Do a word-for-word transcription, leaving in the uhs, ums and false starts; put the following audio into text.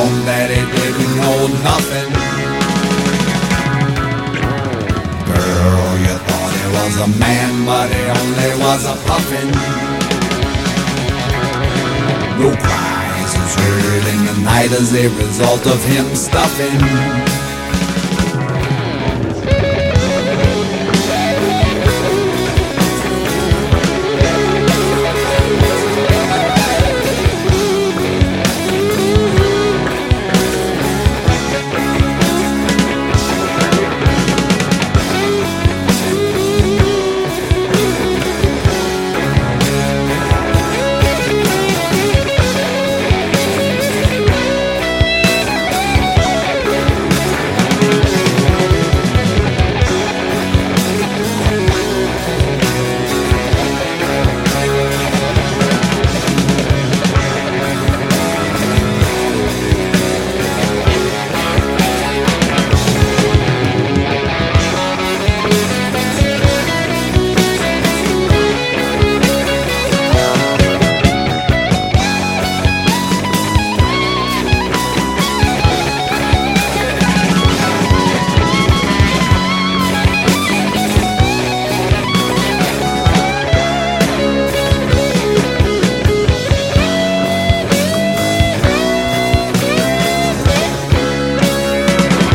home that he didn't know nothing. Girl, you thought he was a man, but he only was a puffin. No cries was heard in the night as a result of him stuffing.